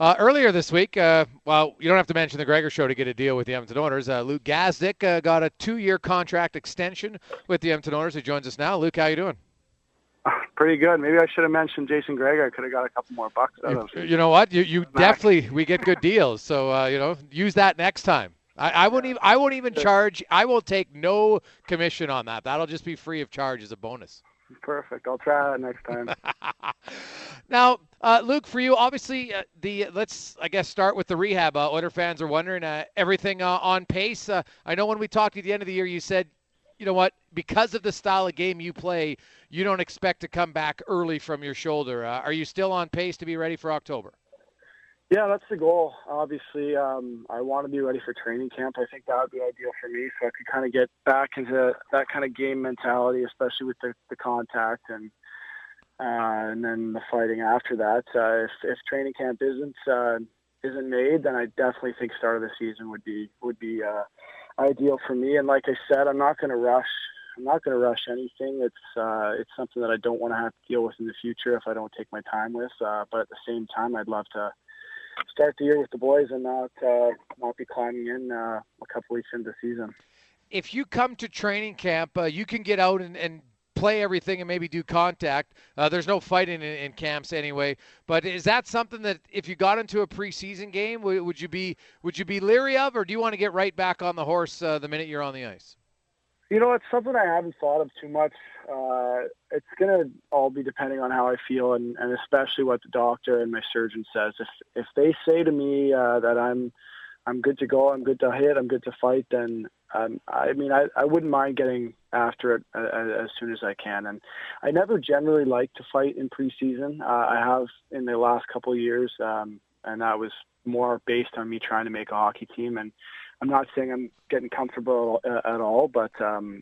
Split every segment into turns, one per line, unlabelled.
Earlier this week, well, you don't have to mention the Gregor Show to get a deal with the Edmonton Oilers. Luke Gazdic got a 2-year contract extension with the Edmonton Oilers. He joins us now. Luke, how you doing?
Pretty good. Maybe I should have mentioned Jason Gregor. I could have got a couple more bucks out of him.
You know what? You definitely we get good deals. So use that next time. I won't even charge. I will take no commission on that. That'll just be free of charge as a bonus.
Perfect. I'll try that next time.
Now, Luke, for you, obviously, let's start with the rehab. Oiler fans are wondering everything on pace. I know when we talked at the end of the year, you said, you know what, because of the style of game you play, you don't expect to come back early from your shoulder. Are you still on pace to be ready for October?
Yeah, that's the goal. Obviously, I want to be ready for training camp. I think that would be ideal for me, so I could kind of get back into that kind of game mentality, especially with the contact and then the fighting after that. If training camp isn't made, then I definitely think start of the season would be ideal for me. And like I said, I'm not going to rush. I'm not going to rush anything. It's something that I don't want to have to deal with in the future if I don't take my time with. But at the same time, I'd love to start the year with the boys and not be climbing in a couple weeks into the season.
If you come to training camp, you can get out and play everything and maybe do contact. There's no fighting in camps anyway. But is that something that if you got into a preseason game, would you be leery of, or do you want to get right back on the horse the minute you're on the ice?
You know, it's something I haven't thought of too much. It's going to all be depending on how I feel and especially what the doctor and my surgeon says. If they say to me that I'm good to go, I'm good to hit, I'm good to fight, then I wouldn't mind getting after it as soon as I can. And I never generally like to fight in preseason. I have in the last couple of years, and that was more based on me trying to make a hockey team. And I'm not saying I'm getting comfortable at all, but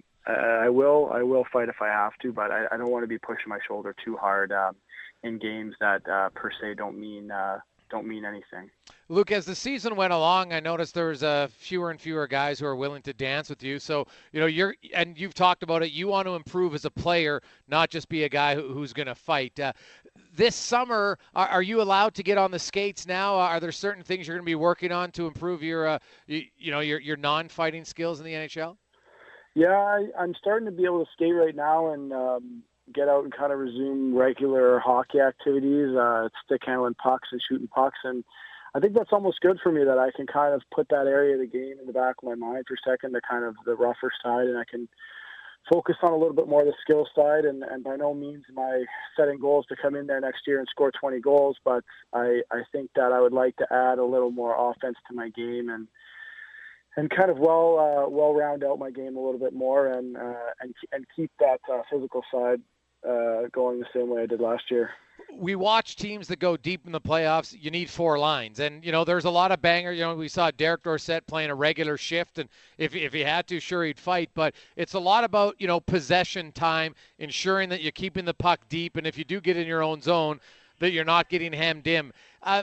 I will fight if I have to. But I don't want to be pushing my shoulder too hard in games that per se don't mean anything.
Luke, as the season went along, I noticed there was fewer and fewer guys who are willing to dance with you. So you've talked about it. You want to improve as a player, not just be a guy who's going to fight. This summer, are you allowed to get on the skates now? Are there certain things you're going to be working on to improve your non-fighting skills in the NHL?
Yeah, I'm starting to be able to skate right now and get out and kind of resume regular hockey activities, stick handling pucks and shooting pucks. And I think that's almost good for me that I can kind of put that area of the game in the back of my mind for a second, the kind of the rougher side, and I can focus on a little bit more of the skill side. And by no means am I setting goals to come in there next year and score 20 goals, but I think that I would like to add a little more offense to my game and kind of well round out my game a little bit more and keep that physical side going the same way I did last year.
We watch teams that go deep in the playoffs. You need 4 lines, and there's a lot of banger. We saw Derek Dorsett playing a regular shift, and if he had to, sure he'd fight. But it's a lot about possession time, ensuring that you're keeping the puck deep, and if you do get in your own zone, that you're not getting hemmed in. Are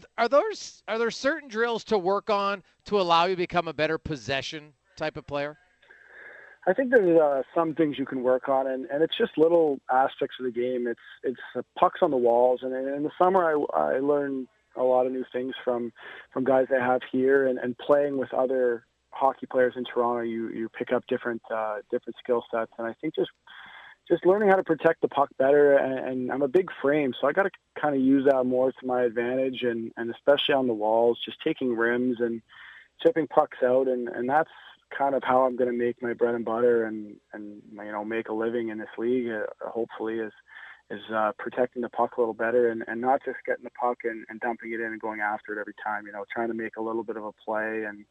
there certain drills to work on to allow you to become a better possession type of player?
I think there's some things you can work on, and it's just little aspects of the game. It's pucks on the walls, and in the summer I learned a lot of new things from guys I have here, and playing with other hockey players in Toronto. You pick up different skill sets, and I think just learning how to protect the puck better. And I'm a big frame, so I got to kind of use that more to my advantage, and especially on the walls, just taking rims and chipping pucks out, and that's kind of how I'm going to make my bread and butter and make a living in this league. Hopefully, is protecting the puck a little better and not just getting the puck and dumping it in and going after it every time. Trying to make a little bit of a play and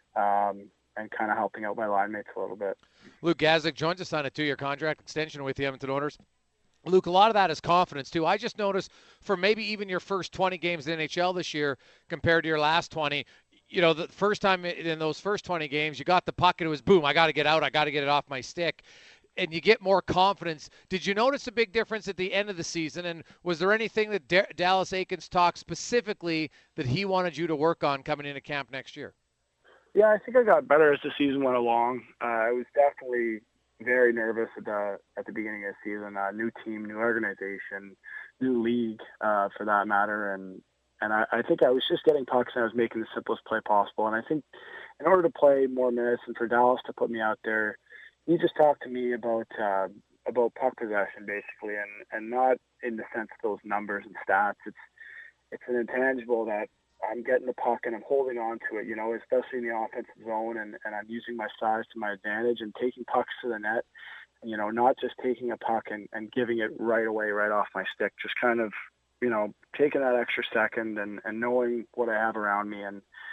kind of helping out my line mates a little bit.
Luke Gazdic joins us on a 2-year contract extension with the Edmonton Oilers. Luke, a lot of that is confidence, too. I just noticed for maybe even your first 20 games in the NHL this year compared to your last 20, the first time in those first 20 games, you got the puck and it was boom, I got to get out, I got to get it off my stick. And you get more confidence. Did you notice a big difference at the end of the season? And was there anything that Dallas Eakins talked specifically that he wanted you to work on coming into camp next year?
Yeah, I think I got better as the season went along. I was definitely very nervous at the beginning of the season. New team, new organization, new league, for that matter, and I think I was just getting pucks and I was making the simplest play possible. And I think in order to play more minutes and for Dallas to put me out there, he just talked to me about puck possession basically, and not in the sense of those numbers and stats. It's an intangible that I'm getting the puck and I'm holding on to it, especially in the offensive zone, and I'm using my size to my advantage and taking pucks to the net, not just taking a puck and giving it right away, right off my stick, just kind of, taking that extra second and knowing what I have around me.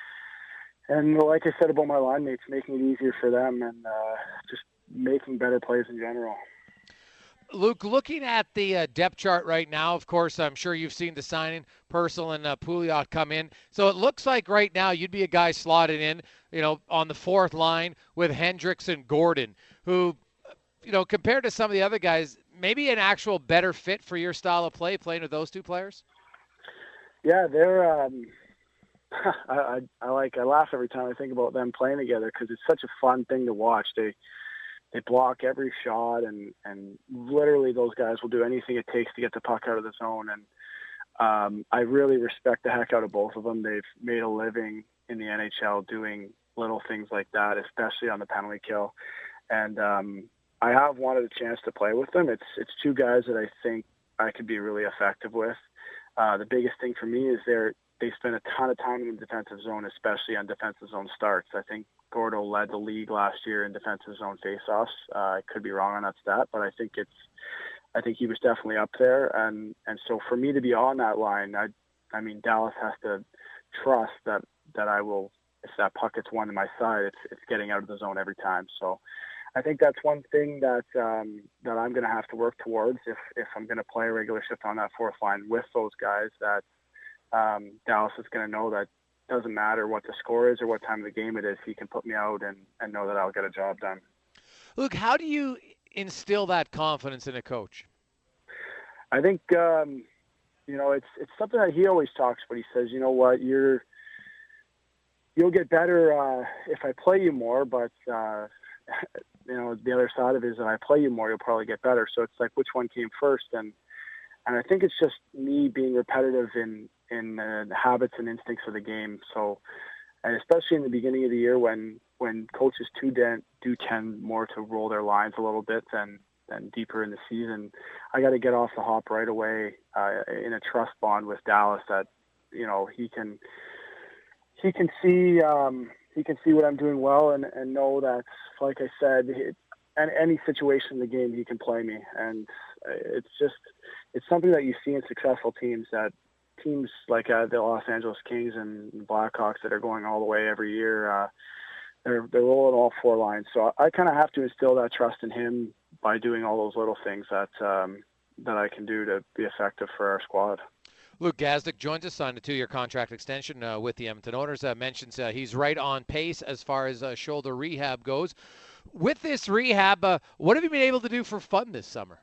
And like I said about my line mates, making it easier for them and just making better plays in general.
Luke, looking at the depth chart right now, of course, I'm sure you've seen the signing, Purcell and Pouliot come in. So it looks like right now you'd be a guy slotted in, on the fourth line with Hendricks and Gordon, who, compared to some of the other guys, maybe an actual better fit for your style of play, playing with those two players?
Yeah, they're I laugh every time I think about them playing together because it's such a fun thing to watch. They block every shot, and literally those guys will do anything it takes to get the puck out of the zone. And I really respect the heck out of both of them. They've made a living in the NHL doing little things like that, especially on the penalty kill. And I have wanted a chance to play with them. It's two guys that I think I could be really effective with. The biggest thing for me is they spend a ton of time in the defensive zone, especially on defensive zone starts. I think Gordo led the league last year in defensive zone faceoffs. I could be wrong on that stat, but I think he was definitely up there. And so for me to be on that line, I mean, Dallas has to trust that I will, if that puck gets won to my side, it's getting out of the zone every time. So I think that's one thing that I'm going to have to work towards if I'm going to play a regular shift on that fourth line with those guys, that Dallas is going to know that doesn't matter what the score is or what time of the game it is, he can put me out and know that I'll get a job done.
Luke, how do you instill that confidence in a coach?
I think, it's something that he always talks about. He says, you know what, you'll get better if I play you more, but, the other side of it is that I play you more, you'll probably get better. So it's like, which one came first? And I think it's just me being repetitive in the habits and instincts of the game. So, and especially in the beginning of the year when coaches do tend more to roll their lines a little bit than deeper in the season, I got to get off the hop right away in a trust bond with Dallas that, he can see what I'm doing well and know that, like I said, in any situation in the game, he can play me. And it's something that you see in successful teams, that teams like the Los Angeles Kings and Blackhawks that are going all the way every year, they're rolling all four lines. So I kind of have to instill that trust in him by doing all those little things that I can do to be effective for our squad.
Luke Gazdic joins us on a 2-year contract extension with the Edmonton Oilers. Mentions he's right on pace as far as shoulder rehab goes. With this rehab, what have you been able to do for fun this summer?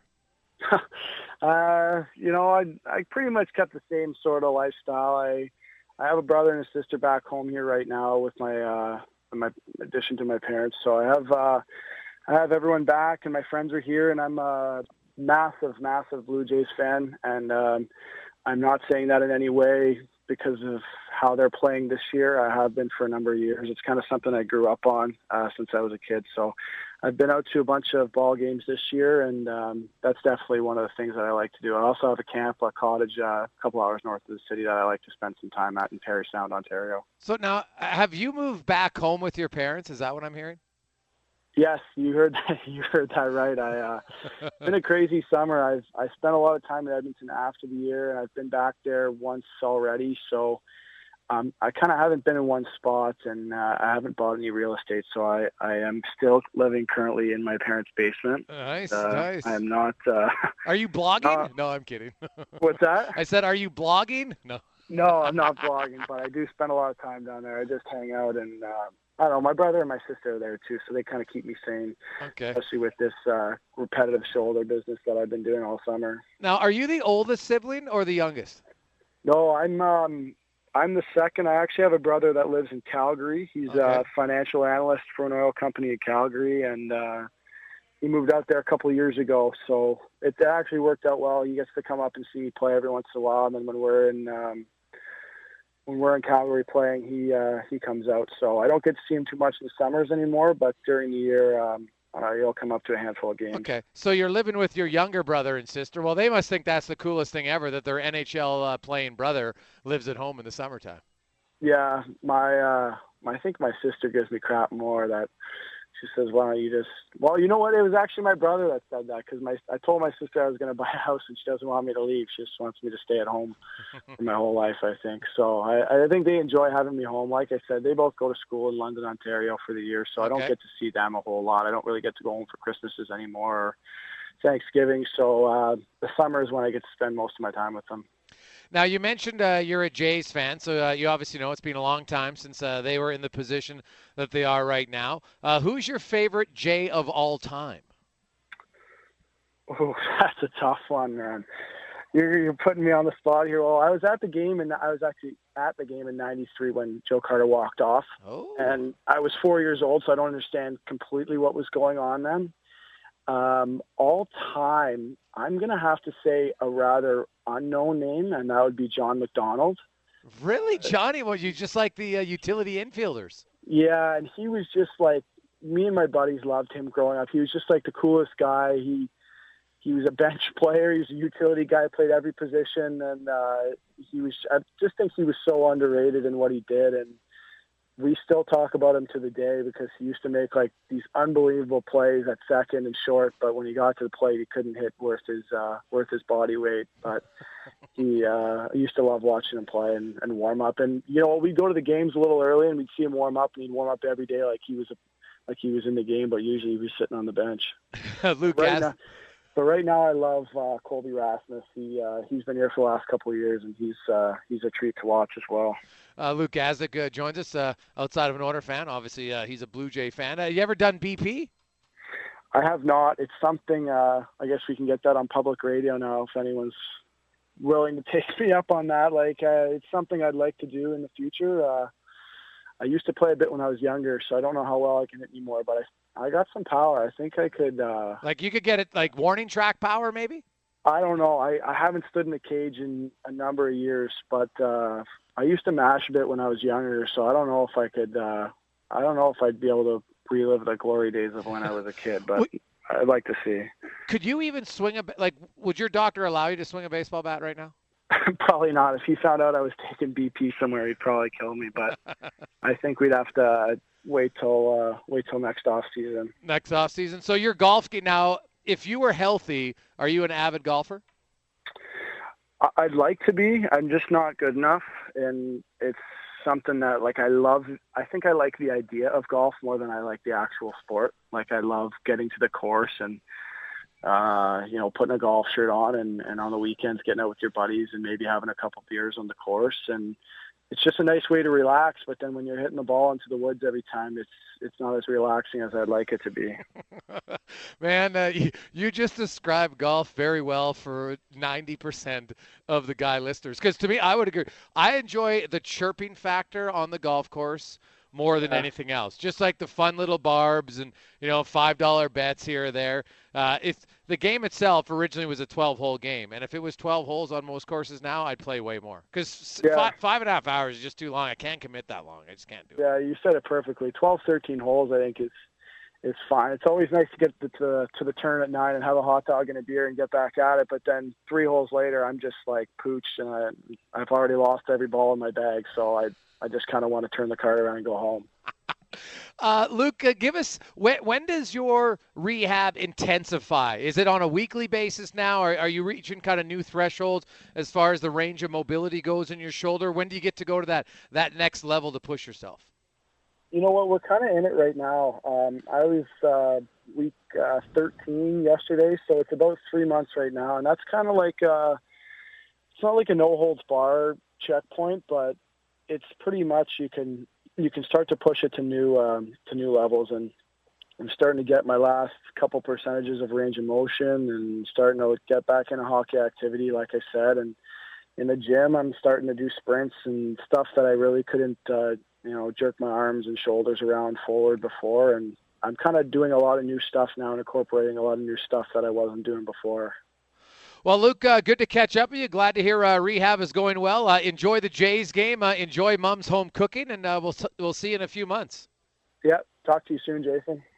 I pretty much kept the same sort of lifestyle. I have a brother and a sister back home here right now with my addition to my parents. So I have everyone back, and my friends are here, and I'm a massive Blue Jays fan, and I'm not saying that in any way because of how they're playing this year. I have been for a number of years. It's kind of something I grew up on since I was a kid. So I've been out to a bunch of ball games this year, and that's definitely one of the things that I like to do. I also have a cottage a couple hours north of the city that I like to spend some time at in Parry Sound, Ontario.
So now, have you moved back home with your parents? Is that what I'm hearing?
Yes, you heard that. You heard that right. It's been a crazy summer. I spent a lot of time in Edmonton after the year, and I've been back there once already. So I kind of haven't been in one spot, and I haven't bought any real estate. So I am still living currently in my parents' basement.
Nice.
I am not.
Are you blogging? No, I'm kidding.
What's that?
I said, are you blogging? No.
No, I'm not blogging, but I do spend a lot of time down there. I just hang out, and I don't know, my brother and my sister are there too, so they kind of keep me sane, especially with this repetitive shoulder business that I've been doing all summer.
Now, are you the oldest sibling or the youngest?
No, I'm the second. I actually have a brother that lives in Calgary. He's a financial analyst for an oil company in Calgary, and he moved out there a couple of years ago, so it actually worked out well. He gets to come up and see me play every once in a while, and then when we're in when we're in Calgary playing, he comes out. So I don't get to see him too much in the summers anymore, but during the year, he'll come up to a handful of games.
Okay, so you're living with your younger brother and sister. Well, they must think that's the coolest thing ever, that their NHL playing brother lives at home in the summertime.
Yeah, I think my sister gives me crap more. That she says, "Why don't you just?" Well, you know what? It was actually my brother that said that, because I told my sister I was going to buy a house, and she doesn't want me to leave. She just wants me to stay at home for my whole life, I think. So I think they enjoy having me home. Like I said, they both go to school in London, Ontario for the year, so I don't get to see them a whole lot. I don't really get to go home for Christmases anymore or Thanksgiving. So the summer is when I get to spend most of my time with them.
Now, you mentioned you're a Jays fan, so you obviously know it's been a long time since they were in the position that they are right now. Who's your favorite Jay of all time?
Oh, that's a tough one, man. You're putting me on the spot here. Well, I was actually at the game in '93 when Joe Carter walked off.
Oh.
And I was 4 years old, so I don't understand completely what was going on then. All time, I'm going to have to say a rather unknown name, and that would be John McDonald.
Really? Johnny? Well, you just like the utility infielders.
Yeah, and he was just like, me and my buddies loved him growing up. He was just like the coolest guy. He was a bench player. He was a utility guy, played every position, and I just think he was so underrated in what he did, and we still talk about him to the day because he used to make like these unbelievable plays at second and short, but when he got to the plate, he couldn't hit worth his body weight. But I used to love watching him play and warm up. And we'd go to the games a little early, and we'd see him warm up, and he'd warm up every day like he was in the game, but usually he was sitting on the bench. But right now, I love Colby Rasmus. He's been here for the last couple of years, and he's a treat to watch as well.
Luke Gazdic joins us outside of an Oilers fan. Obviously, he's a Blue Jay fan. You ever done BP?
I have not. It's something, I guess we can get that on public radio now if anyone's willing to take me up on that. It's something I'd like to do in the future. I used to play a bit when I was younger, so I don't know how well I can hit anymore, but I got some power. I think I could.
You could get it like warning track power, maybe?
I don't know. I haven't stood in the cage in a number of years, but I used to mash a bit when I was younger, so I don't know if I could. I don't know if I'd be able to relive the glory days of when I was a kid, but I'd like to see.
Could you even swing would your doctor allow you to swing a baseball bat right now?
Probably not. If he found out I was taking BP somewhere, he'd probably kill me. But I think we'd have to wait till next off season.
Next off season. So your golf game now. If you were healthy, are you an avid golfer?
I'd like to be. I'm just not good enough, and it's something that I love. I think I like the idea of golf more than I like the actual sport. I love getting to the course and putting a golf shirt on and on the weekends getting out with your buddies and maybe having a couple beers on the course, and it's just a nice way to relax. But then when you're hitting the ball into the woods every time, it's not as relaxing as I'd like it to be.
Man, you just described golf very well for 90% of the guy listeners. Because to me, I would agree. I enjoy the chirping factor on the golf course more than anything else. Just like the fun little barbs and, $5 bets here or there. It's the game itself originally was a 12-hole game. And if it was 12 holes on most courses now, I'd play way more. Because 5.5 hours is just too long. I can't commit that long. I just can't do it.
Yeah, you said it perfectly. 12, 13 holes, I think, is fine. It's always nice to get to the turn at 9 and have a hot dog and a beer and get back at it. But then 3 holes later, I'm just pooched, and I've already lost every ball in my bag. So I just kind of want to turn the cart around and go home.
Luke, give us, when does your rehab intensify? Is it on a weekly basis now? Are you reaching kind of new thresholds as far as the range of mobility goes in your shoulder? When do you get to go to that next level to push yourself?
You know what? We're kind of in it right now. I was week 13 yesterday, so it's about 3 months right now. And that's kind of it's not like a no-holds-bar checkpoint, but it's pretty much you can start to push it to new levels, and I'm starting to get my last couple percentages of range of motion and starting to get back into hockey activity, like I said. And in the gym, I'm starting to do sprints and stuff that I really couldn't, jerk my arms and shoulders around forward before. And I'm kind of doing a lot of new stuff now and incorporating a lot of new stuff that I wasn't doing before.
Well, Luke, good to catch up with you. Glad to hear rehab is going well. Enjoy the Jays game. Enjoy Mom's home cooking, and we'll see you in a few months.
Yeah, talk to you soon, Jason.